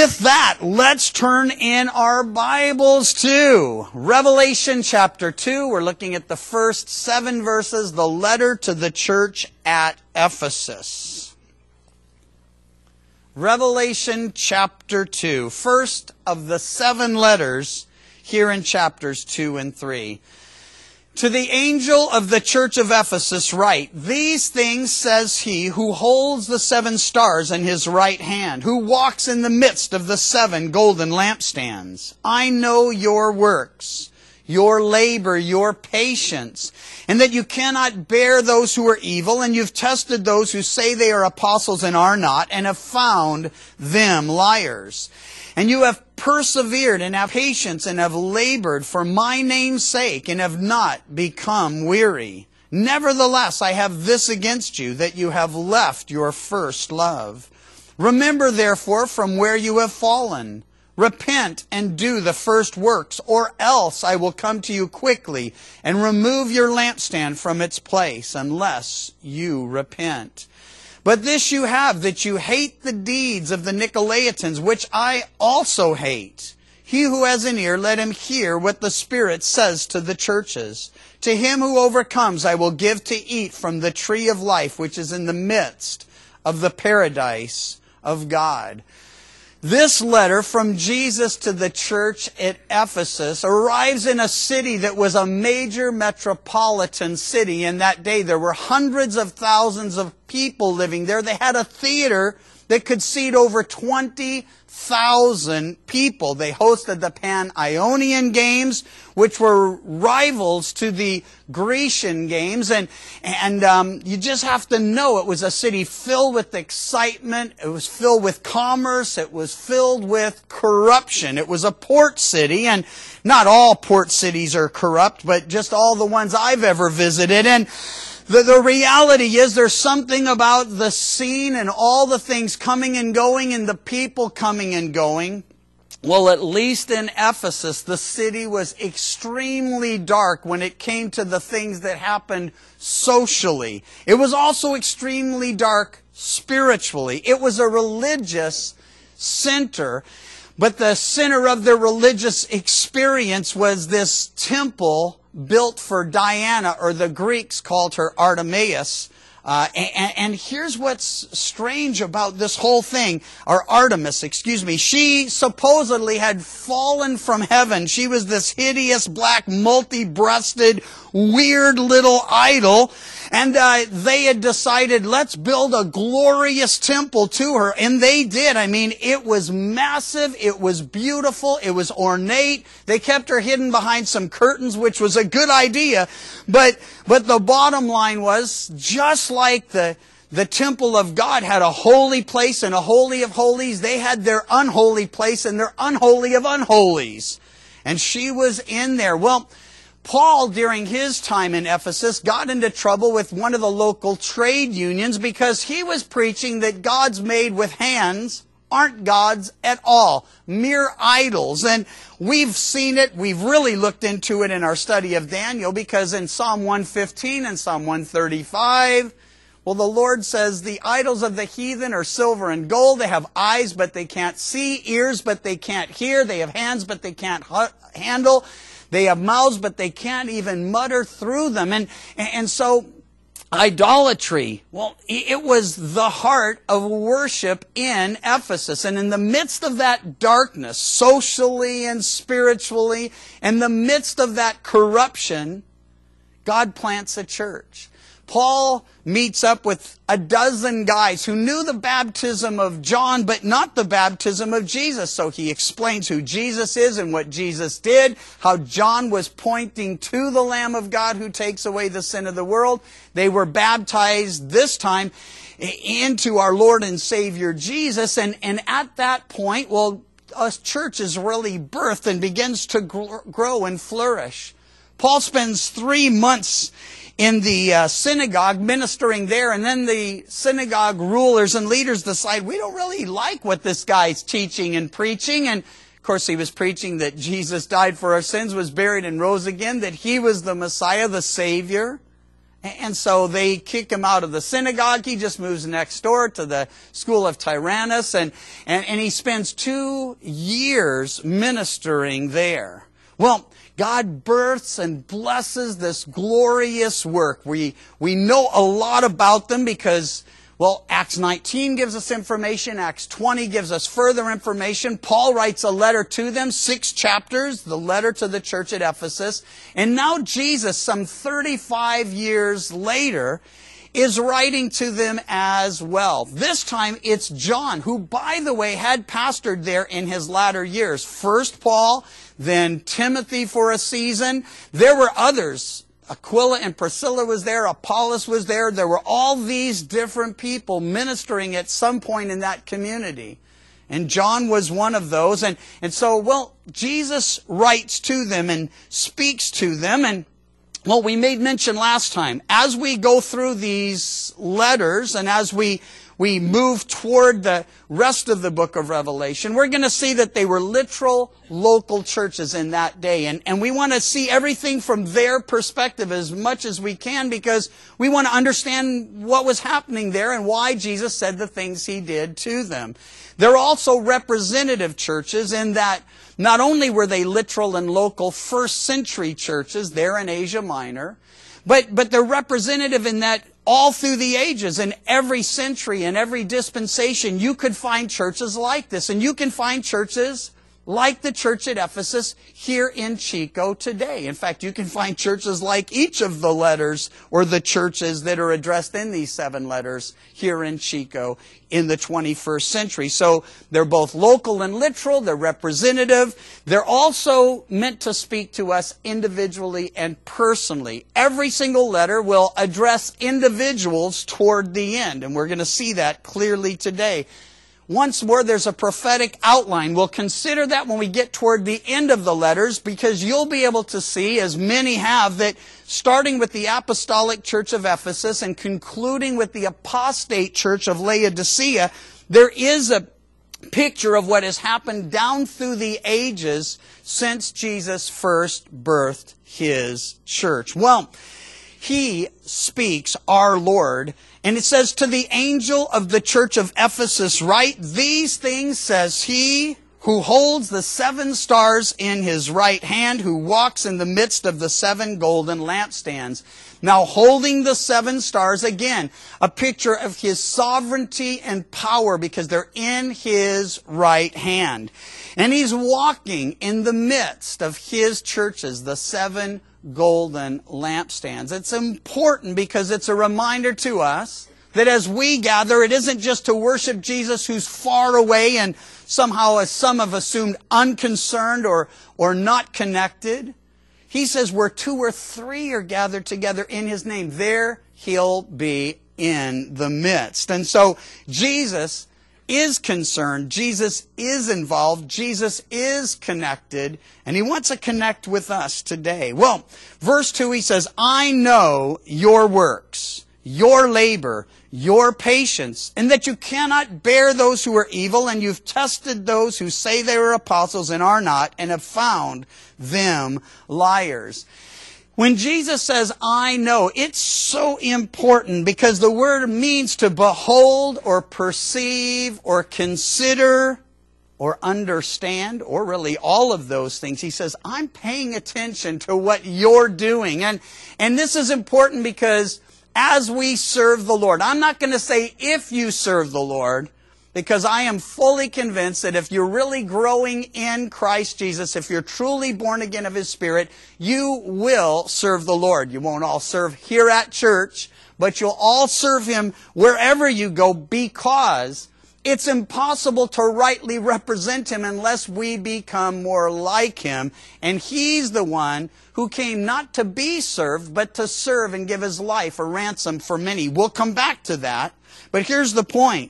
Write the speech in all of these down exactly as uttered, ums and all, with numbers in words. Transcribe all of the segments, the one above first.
with that, let's turn in our Bibles to Revelation chapter two. We're looking at the first seven verses, the letter to the church at Ephesus. Revelation chapter two, first of the seven letters here in chapters two and three. To the angel of the church of Ephesus write, these things says he who holds the seven stars in his right hand, who walks in the midst of the seven golden lampstands. I know your works, your labor, your patience, and that you cannot bear those who are evil, and you've tested those who say they are apostles and are not, and have found them liars. And you have persevered and have patience and have labored for my name's sake and have not become weary. Nevertheless, I have this against you, that you have left your first love. Remember, therefore, from where you have fallen. Repent and do the first works, or else I will come to you quickly and remove your lampstand from its place, unless you repent. But this you have, that you hate the deeds of the Nicolaitans, which I also hate. He who has an ear, let him hear what the Spirit says to the churches. To him who overcomes, I will give to eat from the tree of life, which is in the midst of the paradise of God. This letter from Jesus to the church at Ephesus arrives in a city that was a major metropolitan city. In that day, there were hundreds of thousands of people living there. They had a theater that could seat over twenty thousand people. They hosted the Pan-Ionian Games, which were rivals to the Grecian Games. And, and um, you just have to know it was a city filled with excitement. It was filled with commerce. It was filled with corruption. It was a port city, and not all port cities are corrupt, but just all the ones I've ever visited. And The, the reality is there's something about the scene and all the things coming and going and the people coming and going. Well, at least in Ephesus, the city was extremely dark when it came to the things that happened socially. It was also extremely dark spiritually. It was a religious center, but the center of their religious experience was this temple built for Diana, or the Greeks called her Artemis. Uh, and, and here's what's strange about this whole thing, or Artemis, excuse me. She supposedly had fallen from heaven. She was this hideous, black, multi-breasted, weird little idol. And uh, they had decided, let's build a glorious temple to her. And they did. I mean, it was massive. It was beautiful. It was ornate. They kept her hidden behind some curtains, which was a good idea. But but the bottom line was, just like the, the temple of God had a holy place and a holy of holies, they had their unholy place and their unholy of unholies. And she was in there. Well, Paul, during his time in Ephesus, got into trouble with one of the local trade unions because he was preaching that gods made with hands aren't gods at all, mere idols. And we've seen it, we've really looked into it in our study of Daniel, because in Psalm one fifteen and Psalm one thirty-five, well, the Lord says, the idols of the heathen are silver and gold. They have eyes, but they can't see, ears, but they can't hear. They have hands, but they can't handle. They have mouths, but they can't even mutter through them. And, and so, idolatry, well, it was the heart of worship in Ephesus. And in the midst of that darkness, socially and spiritually, in the midst of that corruption, God plants a church. Paul meets up with a dozen guys who knew the baptism of John, but not the baptism of Jesus. So he explains who Jesus is and what Jesus did, how John was pointing to the Lamb of God who takes away the sin of the world. They were baptized this time into our Lord and Savior Jesus. And, and at that point, well, a church is really birthed and begins to grow and flourish. Paul spends three months in the uh, synagogue ministering there, and then the synagogue rulers and leaders decide, we don't really like what this guy's teaching and preaching. And of course he was preaching that Jesus died for our sins, was buried and rose again, that he was the Messiah, the Savior. And so they kick him out of the synagogue. He just moves next door to the school of Tyrannus, and, and, and he spends two years ministering there. Well, God births and blesses this glorious work. We, we know a lot about them because, well, Acts nineteen gives us information. Acts twenty gives us further information. Paul writes a letter to them, six chapters, the letter to the church at Ephesus. And now Jesus, some thirty-five years later, is writing to them as well. This time it's John, who, by the way, had pastored there in his latter years. First Paul, then Timothy for a season. There were others. Aquila and Priscilla was there. Apollos was there. There were all these different people ministering at some point in that community. And John was one of those. And, and so, well, Jesus writes to them and speaks to them. And, well, we made mention last time, as we go through these letters and as we we move toward the rest of the book of Revelation, we're going to see that they were literal local churches in that day. And, and we want to see everything from their perspective as much as we can, because we want to understand what was happening there and why Jesus said the things he did to them. They're also representative churches in that not only were they literal and local first century churches there in Asia Minor, but, but they're representative in that all through the ages, in every century, in every dispensation, you could find churches like this. And you can find churches like the church at Ephesus here in Chico today. In fact, you can find churches like each of the letters or the churches that are addressed in these seven letters here in Chico in the twenty-first century. So they're both local and literal. They're representative. They're also meant to speak to us individually and personally. Every single letter will address individuals toward the end, and we're going to see that clearly today. Once more, there's a prophetic outline. We'll consider that when we get toward the end of the letters, because you'll be able to see, as many have, that starting with the apostolic church of Ephesus and concluding with the apostate church of Laodicea, there is a picture of what has happened down through the ages since Jesus first birthed his church. Well, he speaks, our Lord, and it says, to the angel of the church of Ephesus write, these things says he who holds the seven stars in his right hand, who walks in the midst of the seven golden lampstands. Now holding the seven stars, again, a picture of his sovereignty and power, because they're in his right hand. And he's walking in the midst of his churches, the seven golden lampstands. It's important because it's a reminder to us that as we gather, it isn't just to worship Jesus who's far away and somehow, as some have assumed, unconcerned or, or not connected. He says where two or three are gathered together in his name, there he'll be in the midst. And so Jesus is concerned, Jesus is involved, Jesus is connected, and he wants to connect with us today. Well, verse two, he says, I know your works, your labor, your patience, and that you cannot bear those who are evil, and you've tested those who say they are apostles and are not, and have found them liars. When Jesus says, I know, it's so important because the word means to behold or perceive or consider or understand, or really all of those things. He says, I'm paying attention to what you're doing. And, and this is important because as we serve the Lord, I'm not going to say if you serve the Lord, because I am fully convinced that if you're really growing in Christ Jesus, if you're truly born again of His Spirit, you will serve the Lord. You won't all serve here at church, but you'll all serve Him wherever you go, because it's impossible to rightly represent Him unless we become more like Him. And He's the one who came not to be served, but to serve and give His life a ransom for many. We'll come back to that. But here's the point.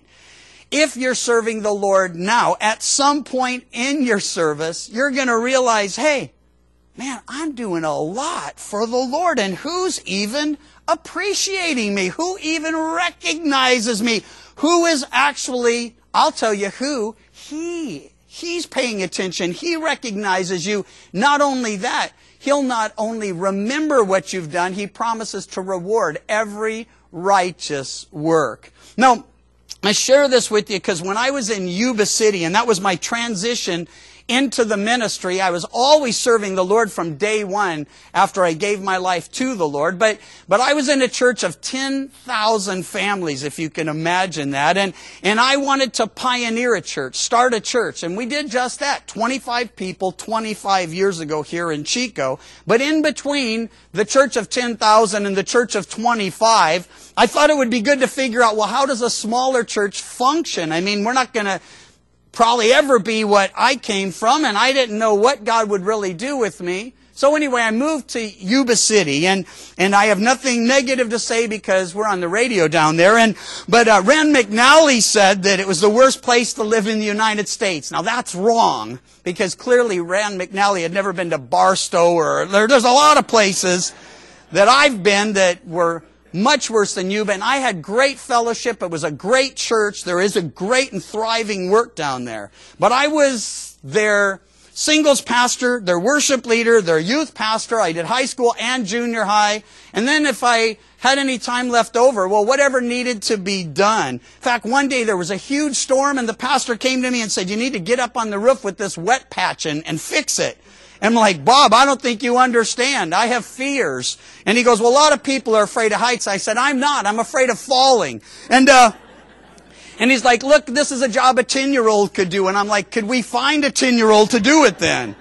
If you're serving the Lord now, at some point in your service, you're going to realize, hey, man, I'm doing a lot for the Lord. And who's even appreciating me? Who even recognizes me? Who is actually, I'll tell you who, He. He's paying attention. He recognizes you. Not only that, He'll not only remember what you've done, He promises to reward every righteous work. Now, I share this with you because when I was in Yuba City, and that was my transition into the ministry, I was always serving the Lord from day one after I gave my life to the Lord. But, but I was in a church of ten thousand families, if you can imagine that. And, and I wanted to pioneer a church, start a church. And we did just that. twenty-five people, twenty-five years ago here in Chico. But in between the church of ten thousand and the church of twenty-five, I thought it would be good to figure out, well, how does a smaller church function? I mean, we're not going to probably ever be what I came from, and I didn't know what God would really do with me. So anyway, I moved to Yuba City, and and I have nothing negative to say because we're on the radio down there. And but uh, Rand McNally said that it was the worst place to live in the United States. Now that's wrong, because clearly Rand McNally had never been to Barstow, or there, there's a lot of places that I've been that were much worse than Yuba, and I had great fellowship. It was a great church. There is a great and thriving work down there. But I was their singles pastor, their worship leader, their youth pastor. I did high school and junior high. And then if I had any time left over, well, whatever needed to be done. In fact, one day there was a huge storm, and the pastor came to me and said, you need to get up on the roof with this wet patch and, and fix it. I'm like, Bob, I don't think you understand. I have fears. And he goes, well, a lot of people are afraid of heights. I said, I'm not. I'm afraid of falling. And, uh, and he's like, look, this is a job a ten-year-old could do. And I'm like, could we find a ten-year-old to do it then?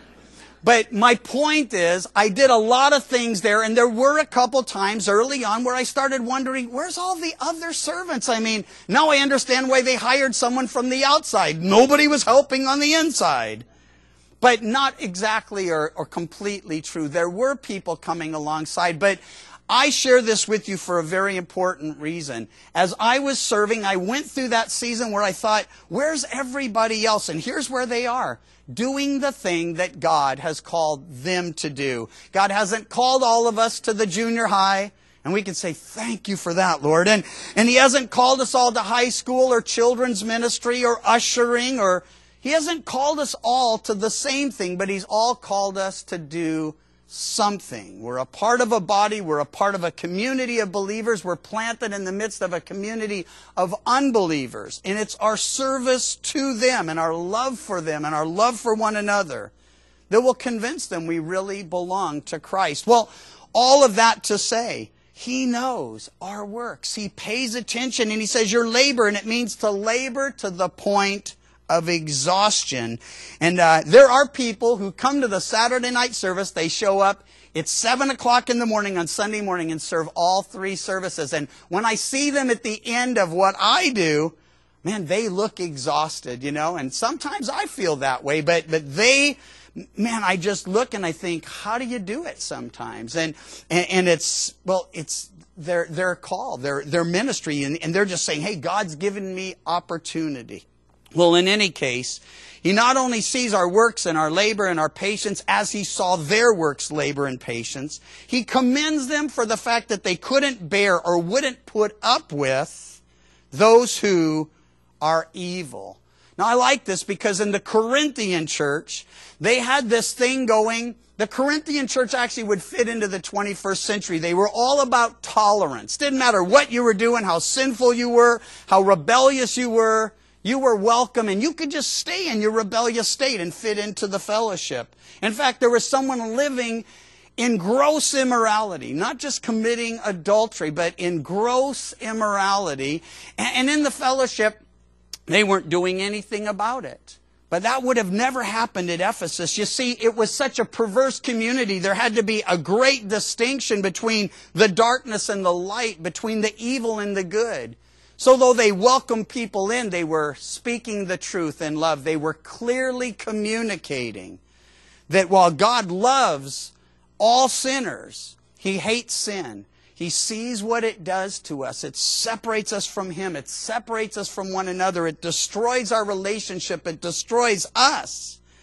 But my point is, I did a lot of things there, and there were a couple times early on where I started wondering, where's all the other servants? I mean, now I understand why they hired someone from the outside. Nobody was helping on the inside. But not exactly or, or completely true. There were people coming alongside, but I share this with you for a very important reason. As I was serving, I went through that season where I thought, where's everybody else? And here's where they are, doing the thing that God has called them to do. God hasn't called all of us to the junior high, and we can say, thank you for that, Lord. And, and He hasn't called us all to high school or children's ministry or ushering, or He hasn't called us all to the same thing, but He's all called us to do something. We're a part of a body. We're a part of a community of believers. We're planted in the midst of a community of unbelievers. And it's our service to them and our love for them and our love for one another that will convince them we really belong to Christ. Well, all of that to say, He knows our works. He pays attention, and He says, your labor, and it means to labor to the point of exhaustion. And uh, there are people who come to the Saturday night service. They show up. It's seven o'clock in the morning on Sunday morning and serve all three services. And when I see them at the end of what I do, man, they look exhausted, you know. And sometimes I feel that way, but but they, man, I just look and I think, how do you do it sometimes? And and, and it's, well, it's their their call, their their ministry, and, and they're just saying, hey, God's given me opportunity. Well, in any case, He not only sees our works and our labor and our patience as He saw their works, labor, and patience, He commends them for the fact that they couldn't bear or wouldn't put up with those who are evil. Now, I like this because in the Corinthian church, they had this thing going. The Corinthian church actually would fit into the twenty-first century. They were all about tolerance. Didn't matter what you were doing, how sinful you were, how rebellious you were. You were welcome, and you could just stay in your rebellious state and fit into the fellowship. In fact, there was someone living in gross immorality, not just committing adultery, but in gross immorality. And in the fellowship, they weren't doing anything about it. But that would have never happened at Ephesus. You see, it was such a perverse community. There had to be a great distinction between the darkness and the light, between the evil and the good. So though they welcomed people in, they were speaking the truth in love. They were clearly communicating that while God loves all sinners, He hates sin. He sees what it does to us. It separates us from Him. It separates us from one another. It destroys our relationship. It destroys us.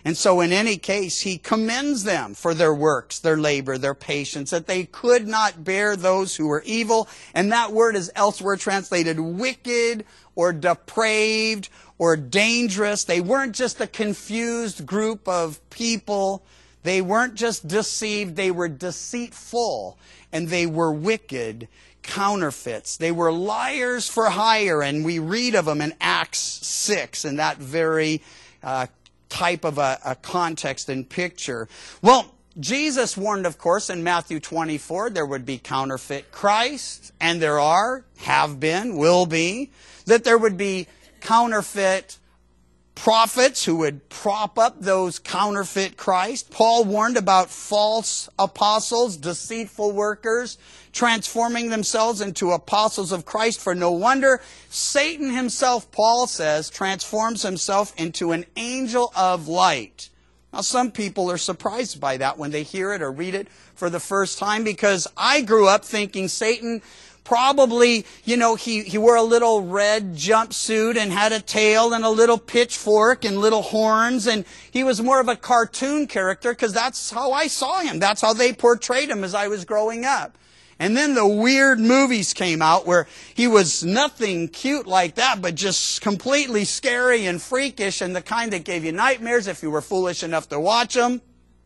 And so in any case, he commends them for their works, their labor, their patience, that they could not bear those who were evil. And that word is elsewhere translated wicked or depraved or dangerous. They weren't just a confused group of people. They weren't just deceived. They were deceitful, and they were wicked counterfeits. They were liars for hire, and we read of them in Acts six in that very uh, type of a, a context and picture. Well, Jesus warned, of course, in Matthew twenty-four, there would be counterfeit Christ, and there are, have been, will be, that there would be counterfeit prophets who would prop up those counterfeit Christ. Paul warned about false apostles, deceitful workers, transforming themselves into apostles of Christ. For no wonder Satan himself, Paul says, transforms himself into an angel of light. Now, some people are surprised by that when they hear it or read it for the first time, because I grew up thinking Satan probably, you know, he, he wore a little red jumpsuit and had a tail and a little pitchfork and little horns, and he was more of a cartoon character because that's how I saw him. That's how they portrayed him as I was growing up. And then the weird movies came out where he was nothing cute like that, but just completely scary and freakish, and the kind that gave you nightmares if you were foolish enough to watch them.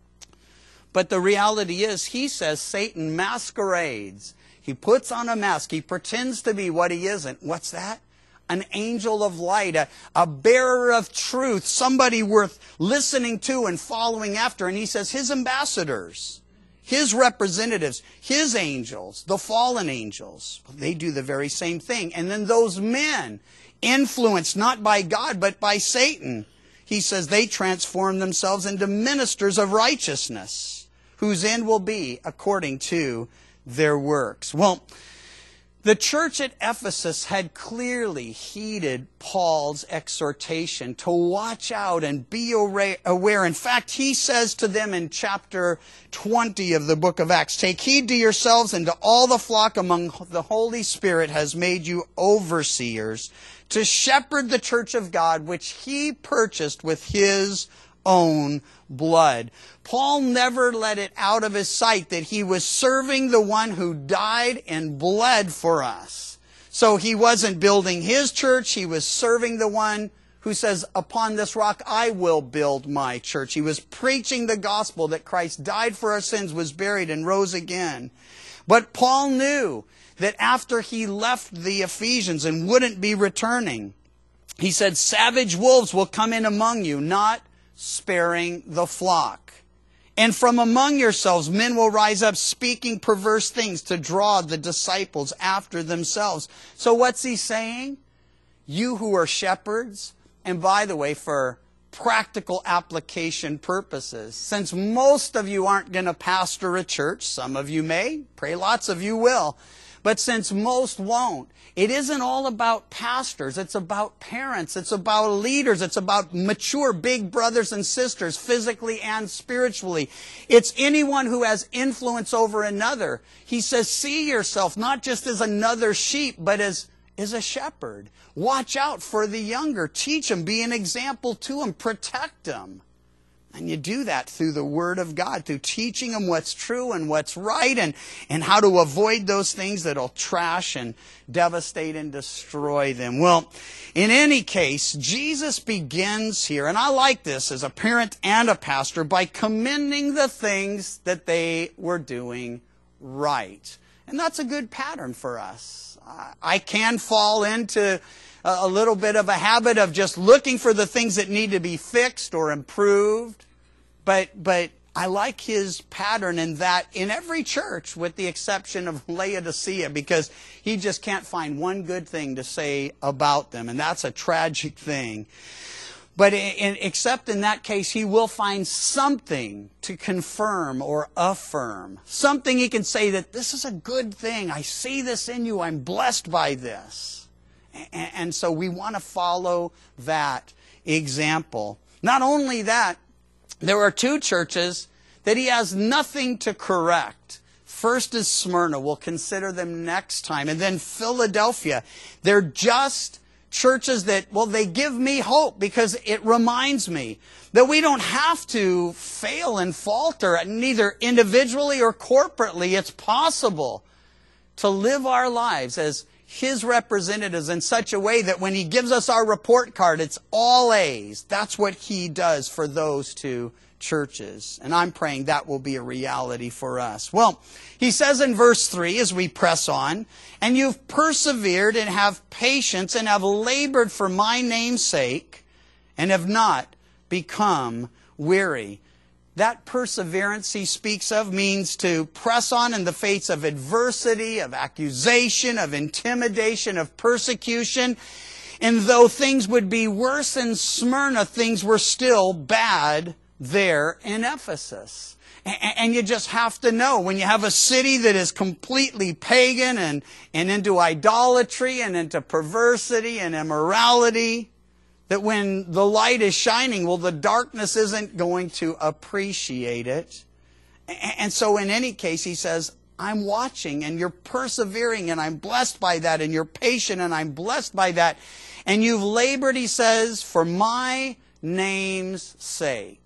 But the reality is, he says Satan masquerades. He puts on a mask. He pretends to be what he isn't. What's that? An angel of light, a, a bearer of truth, somebody worth listening to and following after. And he says his ambassadors, his representatives, his angels, the fallen angels, they do the very same thing. And then those men, influenced not by God but by Satan, he says they transform themselves into ministers of righteousness, whose end will be according to their works. Well, the church at Ephesus had clearly heeded Paul's exhortation to watch out and be aware. In fact, he says to them in chapter twenty of the book of Acts, "Take heed to yourselves and to all the flock among the Holy Spirit has made you overseers to shepherd the church of God, which he purchased with his own blood." Paul never let it out of his sight that he was serving the one who died and bled for us. So he wasn't building his church, he was serving the one who says, "Upon this rock I will build my church." He was preaching the gospel that Christ died for our sins, was buried, and rose again. But Paul knew that after he left the Ephesians and wouldn't be returning, he said, "Savage wolves will come in among you, not sparing the flock. And from among yourselves men will rise up speaking perverse things to draw the disciples after themselves." So what's he saying? You who are shepherds, and by the way, for practical application purposes, since most of you aren't going to pastor a church, some of you may, pray lots of you will, but since most won't, it isn't all about pastors. It's about parents. It's about leaders. It's about mature big brothers and sisters, physically and spiritually. It's anyone who has influence over another. He says, see yourself not just as another sheep, but as, as a shepherd. Watch out for the younger. Teach them. Be an example to them. Protect them. And you do that through the Word of God, through teaching them what's true and what's right, and, and how to avoid those things that'll trash and devastate and destroy them. Well, in any case, Jesus begins here, and I like this as a parent and a pastor, by commending the things that they were doing right. And that's a good pattern for us. I can fall into a little bit of a habit of just looking for the things that need to be fixed or improved. But, but I like his pattern in that in every church, with the exception of Laodicea, because he just can't find one good thing to say about them. And that's a tragic thing. But in, in, except in that case, he will find something to confirm or affirm. Something he can say that this is a good thing. I see this in you. I'm blessed by this. And, and so we want to follow that example. Not only that, there are two churches that he has nothing to correct. First is Smyrna. We'll consider them next time. And then Philadelphia. They're just churches that, well, they give me hope because it reminds me that we don't have to fail and falter, neither individually or corporately. It's possible to live our lives as His representatives in such a way that when He gives us our report card, it's all A's. That's what He does for those two churches. And I'm praying that will be a reality for us. Well, he says in verse three as we press on, and you've persevered and have patience and have labored for my name's sake and have not become weary. That perseverance he speaks of means to press on in the face of adversity, of accusation, of intimidation, of persecution. And though things would be worse in Smyrna, things were still bad there in Ephesus. And you just have to know, when you have a city that is completely pagan and, and into idolatry and into perversity and immorality, that when the light is shining, well, the darkness isn't going to appreciate it. And so in any case, he says, I'm watching and you're persevering and I'm blessed by that, and you're patient and I'm blessed by that. And you've labored, he says, for my name's sake.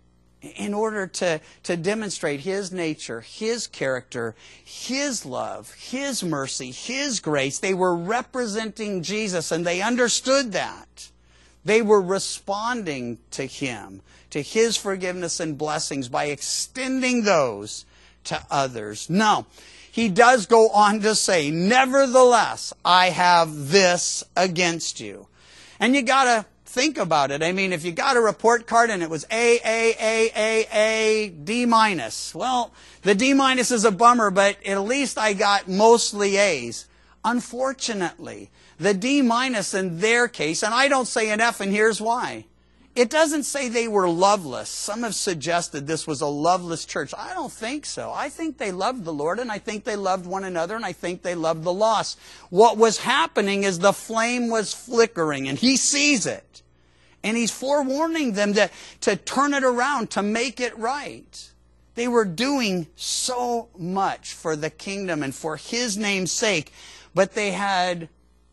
In order to, to demonstrate His nature, His character, His love, His mercy, His grace. They were representing Jesus, and they understood that. They were responding to Him, to His forgiveness and blessings by extending those to others. Now, he does go on to say, nevertheless, I have this against you. And you got to think about it. I mean, if you got a report card and it was A, A, A, A, A, D minus. Well, the D minus is a bummer, but at least I got mostly A's. Unfortunately, the D minus in their case, and I don't say an F, and here's why. It doesn't say they were loveless. Some have suggested this was a loveless church. I don't think so. I think they loved the Lord, and I think they loved one another, and I think they loved the lost. What was happening is the flame was flickering, and He sees it. And He's forewarning them to, to turn it around, to make it right. They were doing so much for the kingdom and for His name's sake, but they had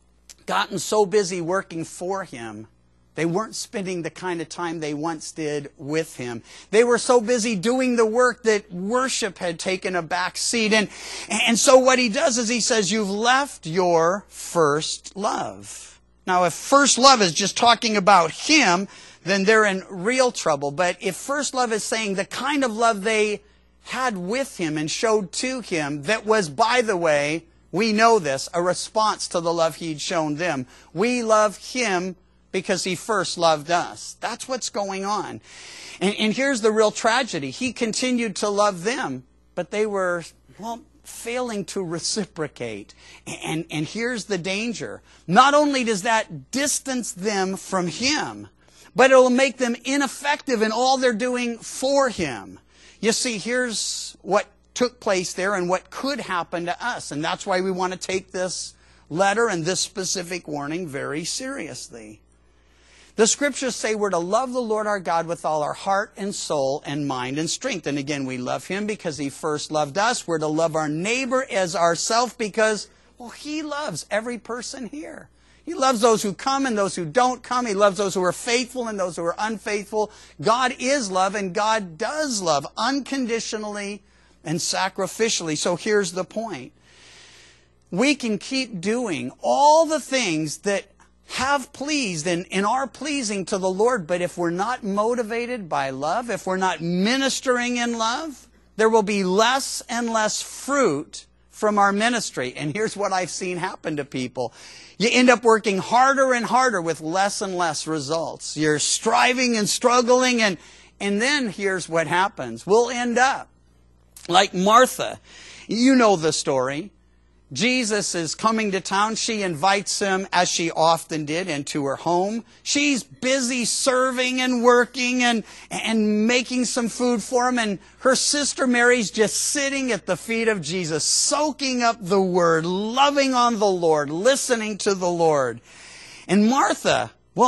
gotten so busy working for Him, they weren't spending the kind of time they once did with Him. They were so busy doing the work that worship had taken a back seat. And, and so what he does is he says, you've left your first love. Now, if first love is just talking about Him, then they're in real trouble. But if first love is saying the kind of love they had with Him and showed to Him, that was, by the way, we know this, a response to the love He'd shown them. We love Him because He first loved us. That's what's going on. And, and here's the real tragedy. He continued to love them, but they were, well, failing to reciprocate. And, and here's the danger. Not only does that distance them from Him, but it will make them ineffective in all they're doing for Him. You see, here's what took place there and what could happen to us. And that's why we want to take this letter and this specific warning very seriously. The Scriptures say we're to love the Lord our God with all our heart and soul and mind and strength. And again, we love Him because He first loved us. We're to love our neighbor as ourselves because, well, He loves every person here. He loves those who come and those who don't come. He loves those who are faithful and those who are unfaithful. God is love, and God does love unconditionally and sacrificially. So here's the point. We can keep doing all the things that have pleased and, and are pleasing to the Lord, but if we're not motivated by love, if we're not ministering in love, there will be less and less fruit from our ministry. And here's what I've seen happen to people. You end up working harder and harder with less and less results. You're striving and struggling, and, and then here's what happens. We'll end up like Martha. You know the story. Jesus is coming to town. She invites him, as she often did, into her home. She's busy serving and working and, and making some food for him. And her sister Mary's just sitting at the feet of Jesus, soaking up the Word, loving on the Lord, listening to the Lord. And Martha, well,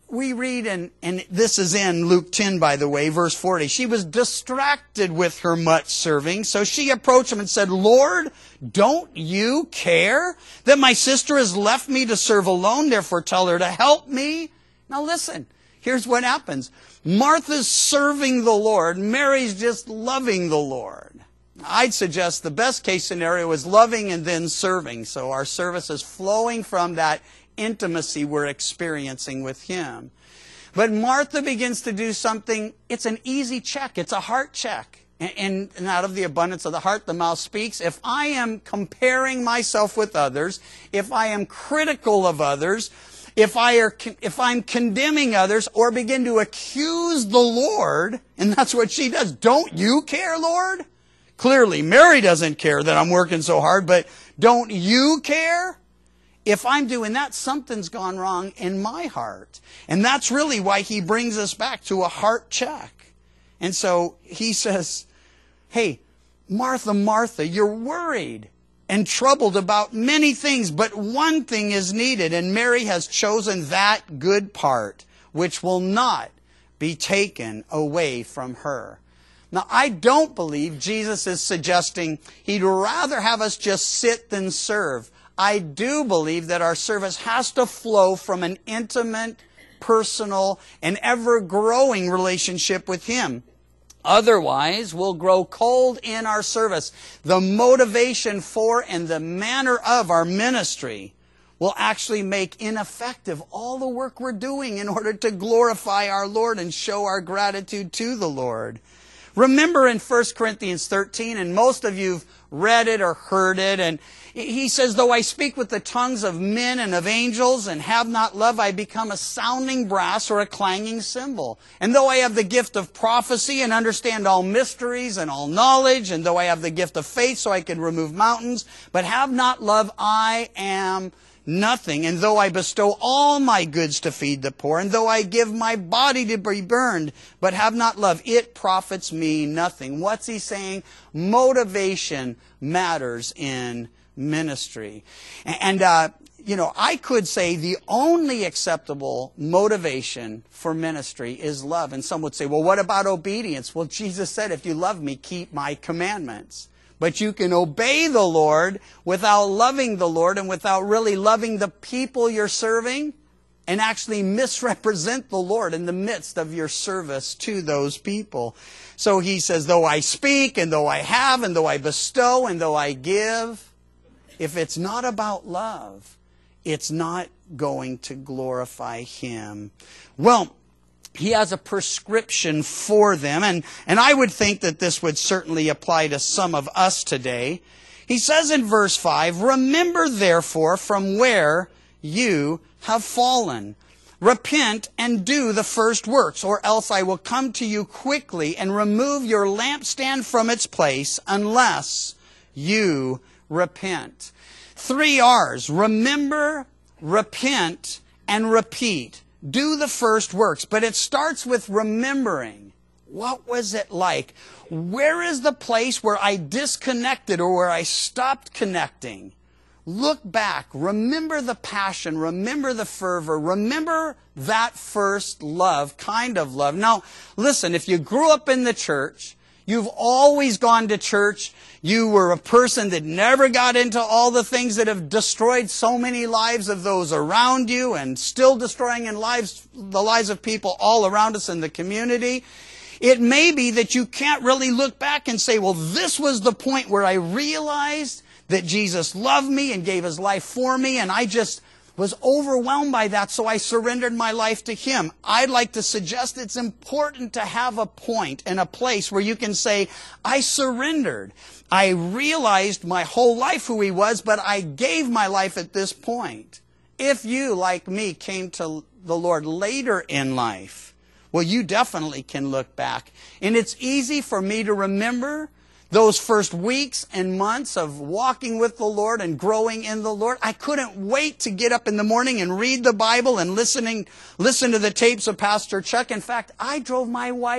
we read, in, and this is in Luke ten, by the way, verse forty. She was distracted with her much serving, so she approached him and said, Lord, don't you care that my sister has left me to serve alone? Therefore tell her to help me. Now listen, here's what happens. Martha's serving the Lord. Mary's just loving the Lord. I'd suggest the best case scenario is loving and then serving. So our service is flowing from that intimacy we're experiencing with Him. But Martha begins to do something. It's an easy check. It's a heart check. And, and out of the abundance of the heart, the mouth speaks. If I am comparing myself with others, if I am critical of others, if, I are, if I'm condemning others or begin to accuse the Lord, and that's what she does. Don't you care, Lord? Clearly, Mary doesn't care that I'm working so hard, but don't you care? If I'm doing that, something's gone wrong in my heart. And that's really why he brings us back to a heart check. And so he says, hey, Martha, Martha, you're worried and troubled about many things, but one thing is needed, and Mary has chosen that good part, which will not be taken away from her. Now, I don't believe Jesus is suggesting He'd rather have us just sit than serve. I do believe that our service has to flow from an intimate, personal, and ever-growing relationship with Him. Otherwise, we'll grow cold in our service. The motivation for and the manner of our ministry will actually make ineffective all the work we're doing in order to glorify our Lord and show our gratitude to the Lord. Remember in First Corinthians thirteen, and most of you've read it or heard it, and he says, though I speak with the tongues of men and of angels and have not love, I become a sounding brass or a clanging cymbal. And though I have the gift of prophecy and understand all mysteries and all knowledge, and though I have the gift of faith so I can remove mountains, but have not love, I am nothing. And though I bestow all my goods to feed the poor, and though I give my body to be burned, but have not love, it profits me nothing. What's he saying? Motivation matters in ministry. And, uh, you know, I could say the only acceptable motivation for ministry is love. And some would say, well, what about obedience? Well, Jesus said, if you love me, keep my commandments. But you can obey the Lord without loving the Lord and without really loving the people you're serving, and actually misrepresent the Lord in the midst of your service to those people. So he says, though I speak, and though I have, and though I bestow, and though I give, if it's not about love, it's not going to glorify Him. Well, he has a prescription for them, and, and I would think that this would certainly apply to some of us today. He says in verse five, remember therefore from where you have fallen. Repent and do the first works, or else I will come to you quickly and remove your lampstand from its place unless you repent. Three R's: remember, repent, and repeat. Do the first works. But it starts with remembering. What was it like? Where is the place where I disconnected or where I stopped connecting? Look back. Remember the passion. Remember the fervor. Remember that first love, kind of love. Now, listen, if you grew up in the church, you've always gone to church, you were a person that never got into all the things that have destroyed so many lives of those around you and still destroying in lives, the lives of people all around us in the community, it may be that you can't really look back and say, well, this was the point where I realized that Jesus loved me and gave His life for me, and I just was overwhelmed by that, so I surrendered my life to Him. I'd like to suggest it's important to have a point and a place where you can say, I surrendered. I realized my whole life who He was, but I gave my life at this point. If you, like me, came to the Lord later in life, well, you definitely can look back. And it's easy for me to remember those first weeks and months of walking with the Lord and growing in the Lord. I couldn't wait to get up in the morning and read the Bible and listening, listen to the tapes of Pastor Chuck. In fact, I drove my wife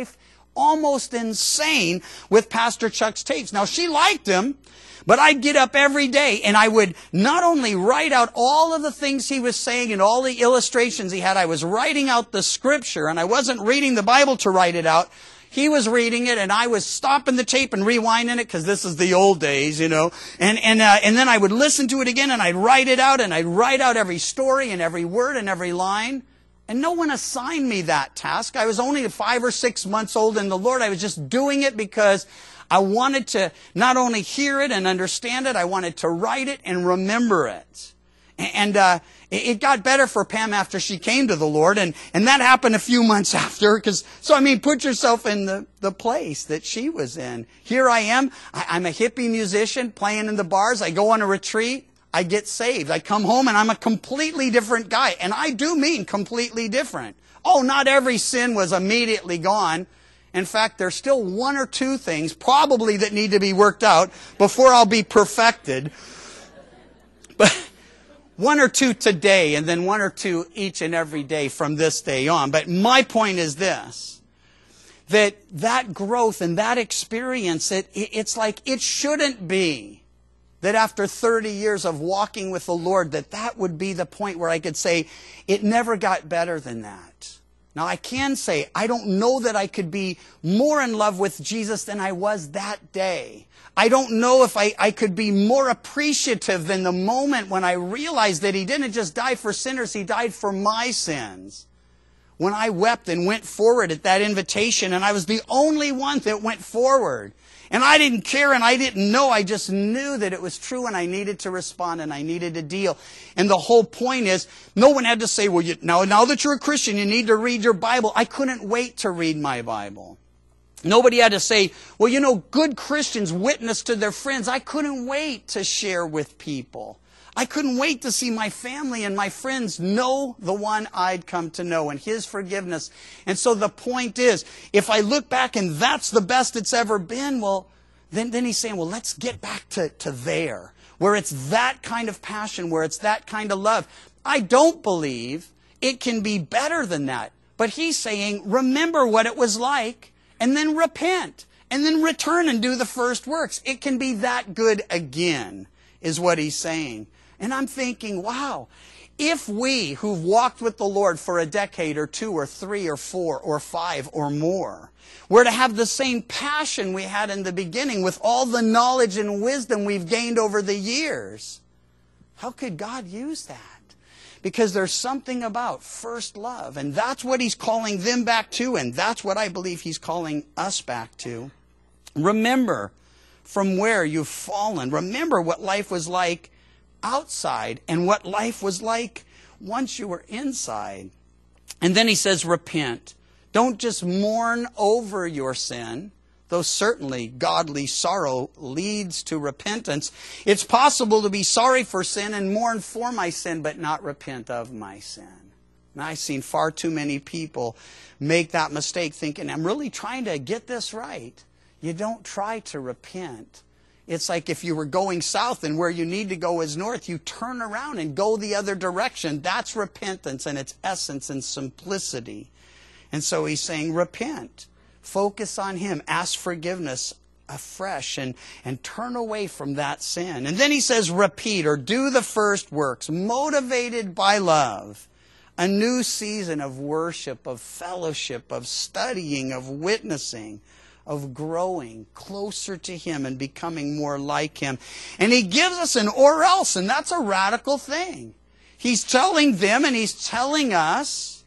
almost insane with Pastor Chuck's tapes. Now, she liked him, but I'd get up every day and I would not only write out all of the things he was saying and all the illustrations he had, I was writing out the scripture, and I wasn't reading the Bible to write it out. He was reading it, and I was stopping the tape and rewinding it, because this is the old days, you know. And and uh, and then I would listen to it again, and I'd write it out, and I'd write out every story and every word and every line. And no one assigned me that task. I was only five or six months old in the Lord. I was just doing it because I wanted to not only hear it and understand it, I wanted to write it and remember it. And uh, it got better for Pam after she came to the Lord, and, and that happened a few months after. Because so I mean, put yourself in the, the place that she was in. Here I am. I, I'm a hippie musician playing in the bars. I go on a retreat. I get saved. I come home and I'm a completely different guy. And I do mean completely different. Oh, not every sin was immediately gone. In fact, there's still one or two things probably that need to be worked out before I'll be perfected. But one or two today, and then one or two each and every day from this day on. But my point is this, that that growth and that experience, it, it's like it shouldn't be that after thirty years of walking with the Lord, that that would be the point where I could say, it never got better than that. Now, I can say, I don't know that I could be more in love with Jesus than I was that day. I don't know if I, I could be more appreciative than the moment when I realized that He didn't just die for sinners, He died for my sins. When I wept and went forward at that invitation, and I was the only one that went forward. And I didn't care and I didn't know. I just knew that it was true, and I needed to respond and I needed to deal. And the whole point is, no one had to say, well, you, now, now that you're a Christian, you need to read your Bible. I couldn't wait to read my Bible. Nobody had to say, well, you know, good Christians witness to their friends. I couldn't wait to share with people. I couldn't wait to see my family and my friends know the one I'd come to know and His forgiveness. And so the point is, if I look back and that's the best it's ever been, well, then, then He's saying, well, let's get back to, to there, where it's that kind of passion, where it's that kind of love. I don't believe it can be better than that. But He's saying, remember what it was like, and then repent, and then return and do the first works. It can be that good again, is what He's saying. And I'm thinking, wow, if we who've walked with the Lord for a decade or two or three or four or five or more were to have the same passion we had in the beginning with all the knowledge and wisdom we've gained over the years, how could God use that? Because there's something about first love, and that's what He's calling them back to, and that's what I believe He's calling us back to. Remember from where you've fallen. Remember what life was like outside and what life was like once you were inside. And then He says, repent. Don't just mourn over your sin, though certainly godly sorrow leads to repentance. It's possible to be sorry for sin and mourn for my sin, but not repent of my sin. And I've seen far too many people make that mistake, thinking, I'm really trying to get this right. You don't try to repent. It's like if you were going south and where you need to go is north, you turn around and go the other direction. That's repentance in its essence and simplicity. And so He's saying, repent. Focus on Him. Ask forgiveness afresh and, and turn away from that sin. And then He says, repeat, or do the first works, motivated by love. A new season of worship, of fellowship, of studying, of witnessing, of growing closer to Him and becoming more like Him. And He gives us an or else, and that's a radical thing. He's telling them and He's telling us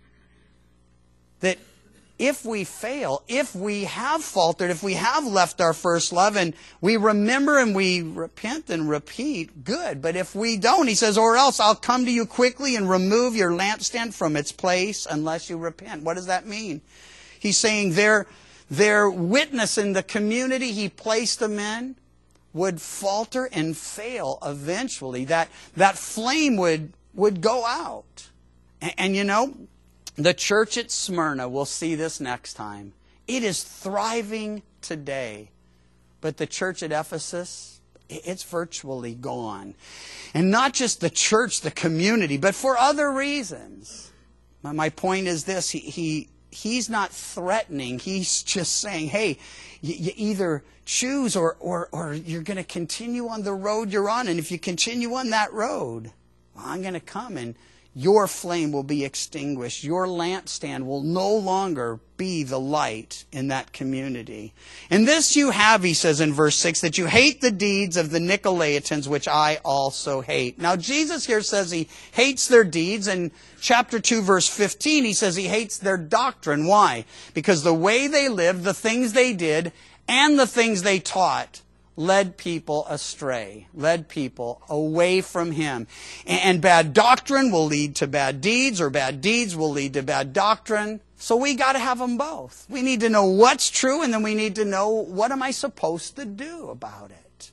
that if we fail, if we have faltered, if we have left our first love, and we remember and we repent and repeat, good. But if we don't, He says, or else I'll come to you quickly and remove your lampstand from its place unless you repent. What does that mean? He's saying their, their witness in the community He placed them in would falter and fail eventually. That, that flame would, would go out. And, and you know, the church at Smyrna, we'll see this next time, it is thriving today. But the church at Ephesus, it's virtually gone. And not just the church, the community, but for other reasons. My point is this, he, he, he's not threatening. He's just saying, hey, you, you either choose or, or, or you're going to continue on the road you're on. And if you continue on that road, well, I'm going to come and your flame will be extinguished. Your lampstand will no longer be the light in that community. And this you have, he says in verse six, that you hate the deeds of the Nicolaitans, which I also hate. Now Jesus here says he hates their deeds. In chapter two, verse fifteen, he says he hates their doctrine. Why? Because the way they lived, the things they did, and the things they taught led people astray, led people away from him. And bad doctrine will lead to bad deeds, or bad deeds will lead to bad doctrine. So we got to have them both. We need to know what's true, and then we need to know, what am I supposed to do about it?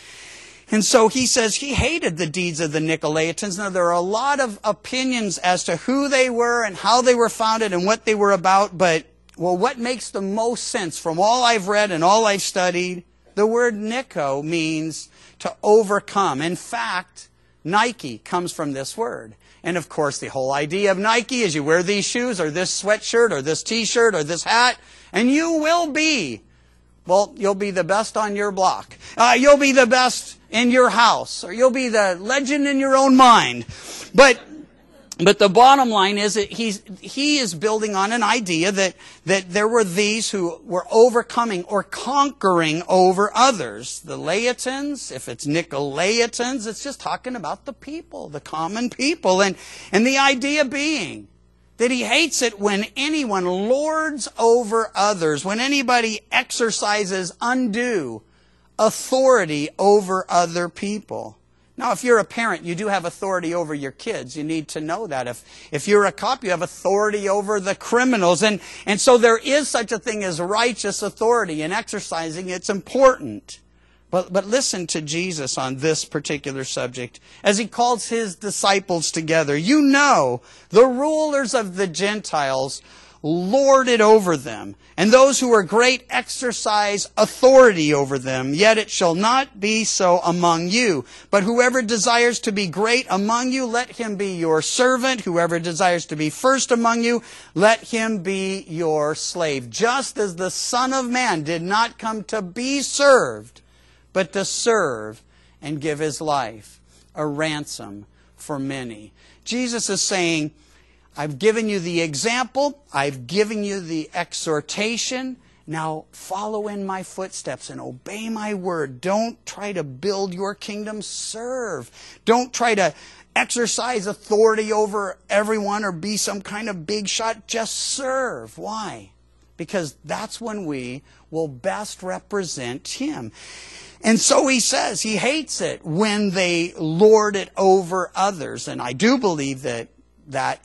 And so he says he hated the deeds of the Nicolaitans. Now, there are a lot of opinions as to who they were and how they were founded and what they were about, but, well, what makes the most sense from all I've read and all I've studied? The word Nico means to overcome. In fact, Nike comes from this word. And of course, the whole idea of Nike is you wear these shoes or this sweatshirt or this t-shirt or this hat, and you will be, well, you'll be the best on your block. Uh, you'll be the best in your house, or you'll be the legend in your own mind. But But the bottom line is that he's, he is building on an idea that, that there were these who were overcoming or conquering over others. The Laitans, if it's Nicolaitans, it's just talking about the people, the common people. And, and the idea being that he hates it when anyone lords over others, when anybody exercises undue authority over other people. Now, if you're a parent, you do have authority over your kids. You need to know that. If, if you're a cop, you have authority over the criminals. And, and so there is such a thing as righteous authority, and exercising it's important. But, but listen to Jesus on this particular subject as he calls his disciples together. You know, the rulers of the Gentiles lord it over them, and those who are great exercise authority over them. Yet it shall not be so among you. But whoever desires to be great among you, let him be your servant. Whoever desires to be first among you, let him be your slave. Just as the Son of Man did not come to be served, but to serve and give his life a ransom for many. Jesus is saying, I've given you the example. I've given you the exhortation. Now follow in my footsteps and obey my word. Don't try to build your kingdom. Serve. Don't try to exercise authority over everyone or be some kind of big shot. Just serve. Why? Because that's when we will best represent him. And so he says he hates it when they lord it over others. And I do believe that that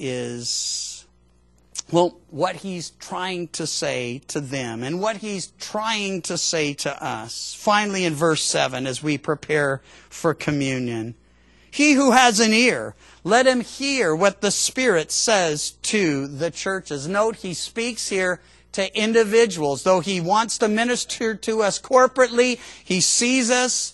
is, well, what he's trying to say to them and what he's trying to say to us. Finally, in verse seven, as we prepare for communion, he who has an ear, let him hear what the Spirit says to the churches. Note, he speaks here to individuals. Though he wants to minister to us corporately, he sees us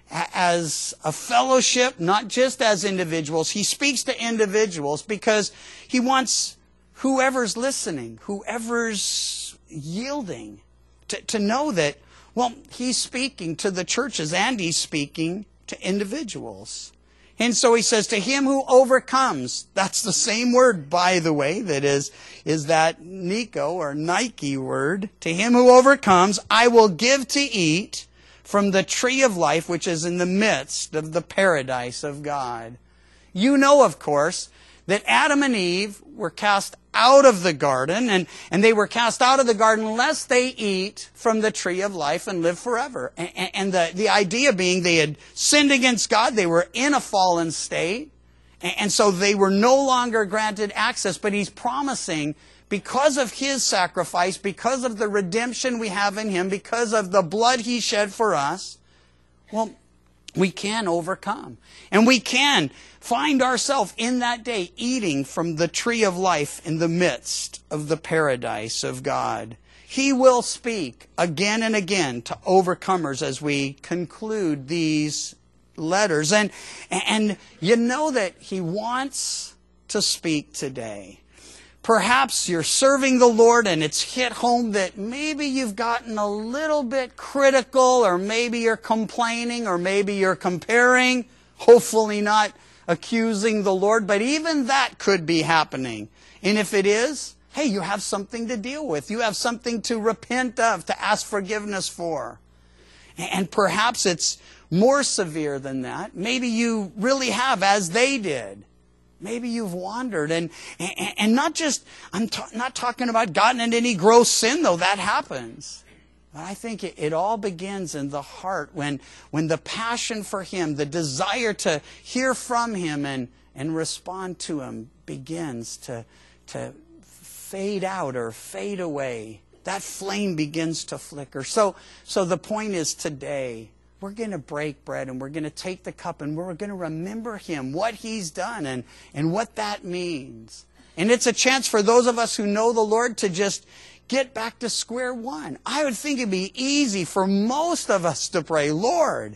as a fellowship, not just as individuals. He speaks to individuals because he wants whoever's listening, whoever's yielding, to, to know that, well, he's speaking to the churches and he's speaking to individuals. And so he says, to him who overcomes, that's the same word, by the way, that is, is that Nico or Nike word. To him who overcomes, I will give to eat from the tree of life, which is in the midst of the paradise of God. You know, of course, that Adam and Eve were cast out of the garden, and, and they were cast out of the garden lest they eat from the tree of life and live forever. And, and the, the idea being they had sinned against God, they were in a fallen state, and, and so they were no longer granted access. But he's promising, because of his sacrifice, because of the redemption we have in him, because of the blood he shed for us, well, we can overcome. And we can find ourselves in that day eating from the tree of life in the midst of the paradise of God. He will speak again and again to overcomers as we conclude these letters. And, and you know that he wants to speak today. perhaps you're serving the Lord and it's hit home that maybe you've gotten a little bit critical, or maybe you're complaining, or maybe you're comparing, hopefully not accusing the Lord, but even that could be happening. And if it is, hey, you have something to deal with. You have something to repent of, to ask forgiveness for. And perhaps it's more severe than that. Maybe you really have, as they did. Maybe you've wandered. And, and, and not just, I'm ta- not talking about gotten into any gross sin, though. That happens. But I think it, it all begins in the heart when, when the passion for Him, the desire to hear from Him and, and respond to Him begins to, to fade out or fade away. That flame begins to flicker. So, so the point is, today, we're going to break bread and we're going to take the cup and we're going to remember Him, what He's done and, and what that means. And it's a chance for those of us who know the Lord to just get back to square one. I would think it'd be easy for most of us to pray, Lord,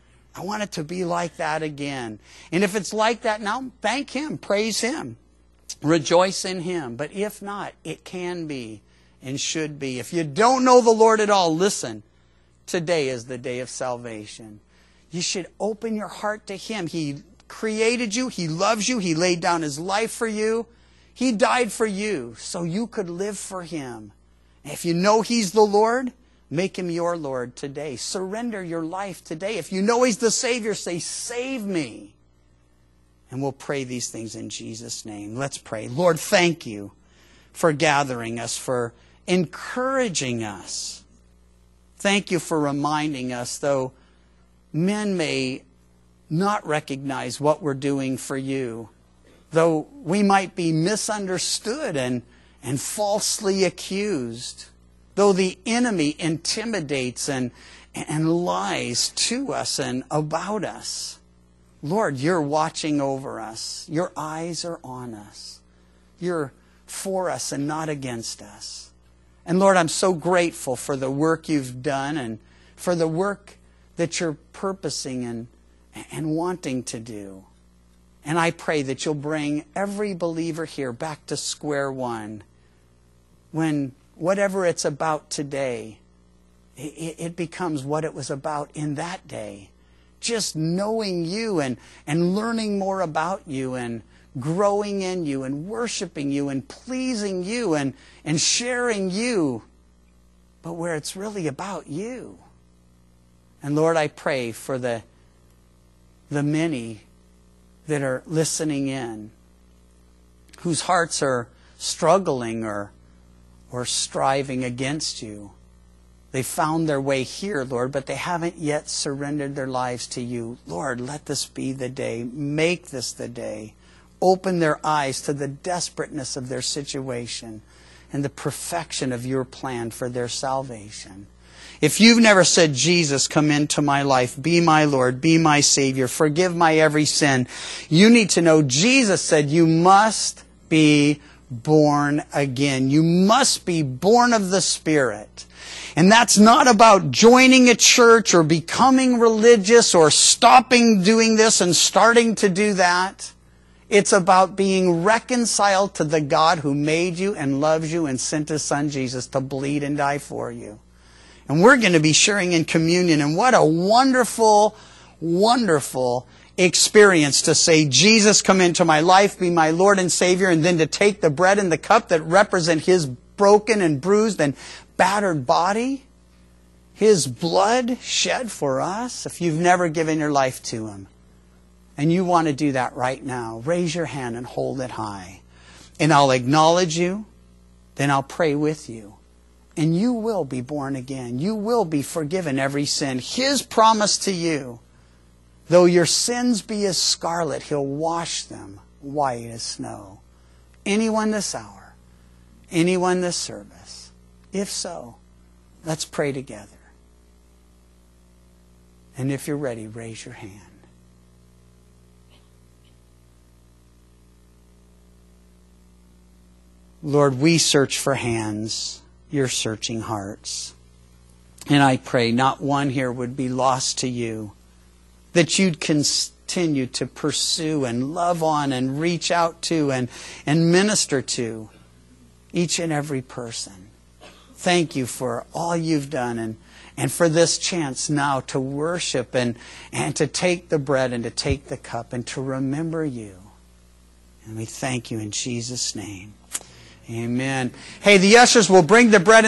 I want it to be like that again. And if it's like that now, thank Him, praise Him, rejoice in Him. But if not, it can be and should be. If you don't know the Lord at all, listen. Today is the day of salvation. You should open your heart to Him. He created you. He loves you. He laid down His life for you. He died for you so you could live for Him. If you know He's the Lord, make Him your Lord today. Surrender your life today. If you know He's the Savior, say, save me. And we'll pray these things in Jesus' name. Let's pray. Lord, thank You for gathering us, for encouraging us. Thank You for reminding us, though men may not recognize what we're doing for You, though we might be misunderstood and, and falsely accused, though the enemy intimidates and, and lies to us and about us. Lord, You're watching over us. Your eyes are on us. You're for us and not against us. And Lord, I'm so grateful for the work You've done and for the work that You're purposing and, and wanting to do. And I pray that You'll bring every believer here back to square one, when whatever it's about today, it, it becomes what it was about in that day. Just knowing You and, and learning more about You and growing in You and worshiping You and pleasing You and, and sharing You, but where it's really about You. And Lord, I pray for the, the many that are listening in, whose hearts are struggling or, or striving against You. They found their way here, Lord, but they haven't yet surrendered their lives to You. Lord, let this be the day. Make this the day. Open their eyes to the desperateness of their situation and the perfection of Your plan for their salvation. If you've never said, Jesus, come into my life, be my Lord, be my Savior, forgive my every sin, you need to know Jesus said you must be born again. You must be born of the Spirit. And that's not about joining a church or becoming religious or stopping doing this and starting to do that. It's about being reconciled to the God who made you and loves you and sent His Son Jesus to bleed and die for you. And we're going to be sharing in communion. And what a wonderful, wonderful experience to say, Jesus, come into my life, be my Lord and Savior, and then to take the bread and the cup that represent His broken and bruised and battered body, His blood shed for us. If you've never given your life to Him, and you want to do that right now, raise your hand and hold it high. And I'll acknowledge you, then I'll pray with you. And you will be born again. You will be forgiven every sin. His promise to you, though your sins be as scarlet, He'll wash them white as snow. Anyone this hour, anyone this service, if so, let's pray together. And if you're ready, raise your hand. Lord, we search for hands. You're searching hearts. And I pray not one here would be lost to You, that You'd continue to pursue and love on and reach out to and, and minister to each and every person. Thank you for all you've done, and, and for this chance now to worship and, and to take the bread and to take the cup and to remember you. And we thank you in Jesus' name. Amen. Hey, the ushers will bring the bread